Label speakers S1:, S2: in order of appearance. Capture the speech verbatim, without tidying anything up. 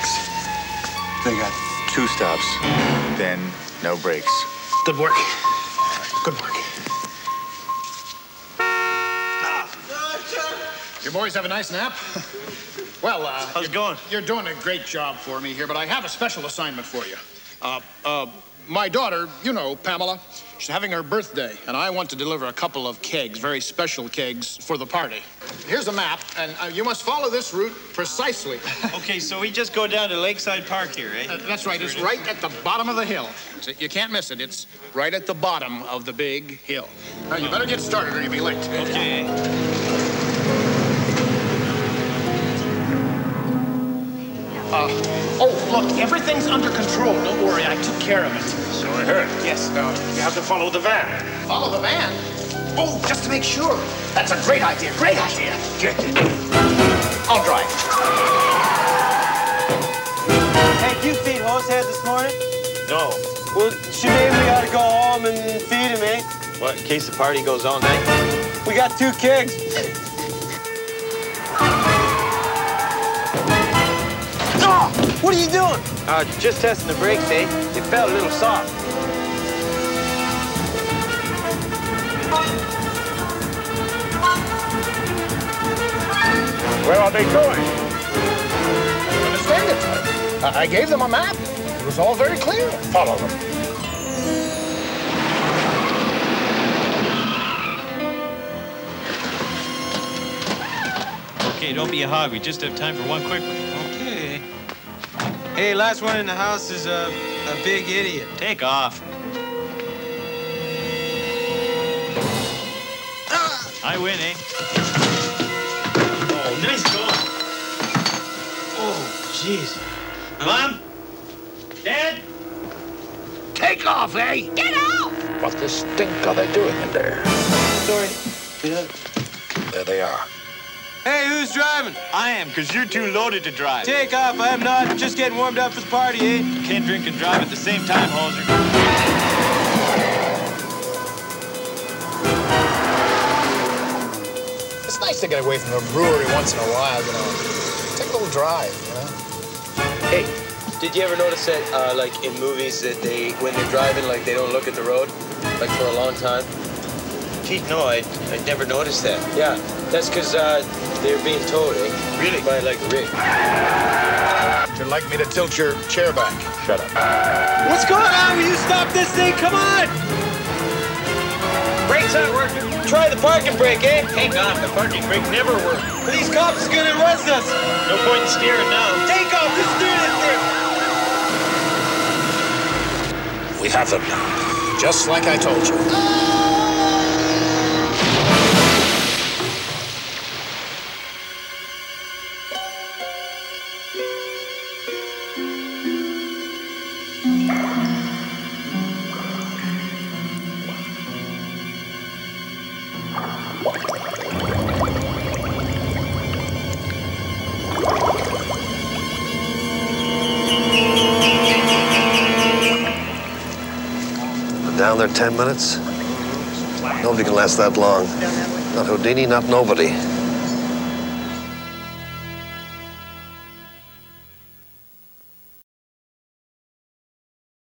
S1: brakes.
S2: They got two stops, then no brakes.
S1: Good work. Good work. You boys have a nice nap? Well, uh...
S3: How's it going?
S1: You're doing a great job for me here, but I have a special assignment for you. Uh, uh, my daughter, you know, Pamela, she's having her birthday, and I want to deliver a couple of kegs, very special kegs, for the party. Here's a map, and uh, you must follow this route precisely.
S3: Okay, so we just go down to Lakeside Park here, eh?
S1: Uh, that's right. It's right at the bottom of the hill. So you can't miss it. It's right at the bottom of the big hill. Now, you better get started or you'll be late.
S3: Okay.
S1: Uh, oh, look, everything's under control. Don't worry, I took care of it.
S4: So I heard.
S1: Yes.
S4: Now, you have to follow the van.
S1: Follow the van? Oh, just to make sure. That's a great idea. Great idea. Get it. I'll drive.
S5: Hey, did you feed Horsehead this morning?
S4: No.
S5: Well, she maybe we ought to go home and feed him, eh?
S3: What, in case the party goes all night?
S5: We got two kegs. What are you doing?
S3: Uh, just testing the brakes, eh? They felt a little soft.
S4: Where are they going?
S1: Understand it. I I gave them a map. It was all very clear.
S4: Follow them.
S3: Okay, don't be a hog. We just have time for one quick one. Okay. Hey, last one in the house is a, a big idiot. Take off. I win, eh?
S4: Oh, nice going.
S3: Oh, jeez. Mom? Dad?
S1: Take off, eh?
S6: Get out!
S1: What the stink are they doing in there?
S5: Sorry. Yeah.
S1: There they are.
S5: Hey, who's driving?
S3: I am, because you're too loaded to drive.
S5: Take off. I'm not. Just getting warmed up for the party, eh?
S3: Can't drink and drive at the same time, Holzer.
S1: It's nice to get away from the brewery once in a while, you know. Take a little drive, you know.
S5: Hey, did you ever notice that, uh, like, in movies that they, when they're driving, like, they don't look at the road? Like, for a long time?
S3: Gee, no, I I never noticed that.
S5: Yeah, that's because, uh, they're being towed, eh?
S3: Really?
S5: By, like, a rig.
S1: Would you like me to tilt your chair back? Shut up.
S5: What's going on? Will you stop this thing? Come on!
S3: Brakes aren't working.
S5: Try the parking brake, eh?
S3: Hang on, the parking brake never worked.
S5: These cops are gonna arrest us.
S3: No point in steering now.
S5: Take off. Let's do this thing.
S1: We have them now. Just like I told you.
S7: Down there ten minutes? Nobody can last that long. Not Houdini, not nobody.